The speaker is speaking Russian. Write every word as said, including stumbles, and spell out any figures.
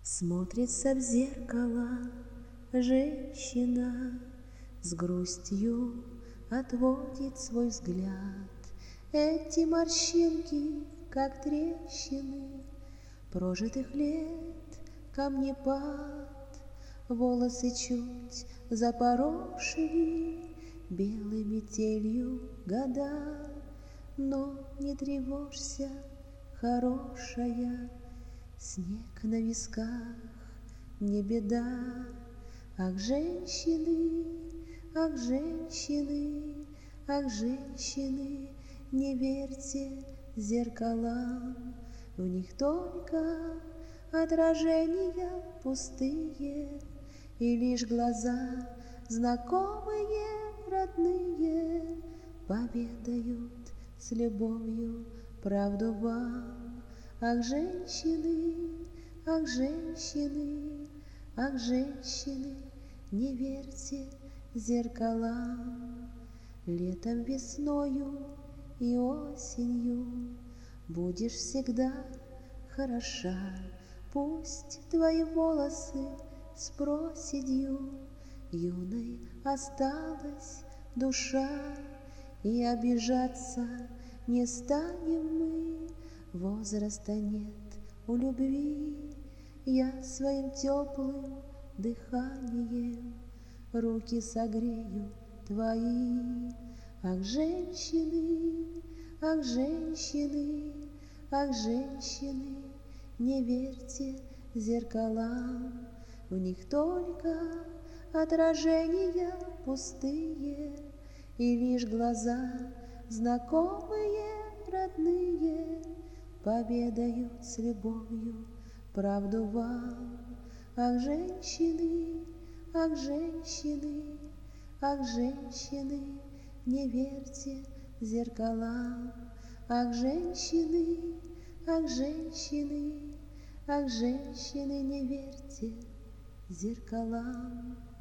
Смотрится в зеркало женщина, с грустью отводит свой взгляд. Эти морщинки, как трещины прожитых лет, камнепад. Волосы чуть запорошили белой метелью года. Но не тревожься, хорошая, снег на висках не беда. Ах, женщины, ах, женщины, ах, женщины, не верьте зеркалам, в них только отражения пустые, и лишь глаза знакомые, родные, поведают с любовью правду вам. Ах, женщины, ах, женщины, ах, женщины, не верьте зеркалам. Летом, весною и осенью будешь всегда хороша. Пусть твои волосы с проседью юной осталась душа, и обижаться не станем мы, возраста нет у любви. Я своим теплым дыханием руки согрею твои. Ах, женщины, ах, женщины, ах, женщины, не верьте зеркалам, в них только отражения пустые, и лишь глаза знакомые, родные, поведают с любовью правду вам. Ах, женщины, ах, женщины, ах, женщины, не верьте зеркалам. Ах, женщины, ах, женщины, ах, женщины, не верьте зеркалам.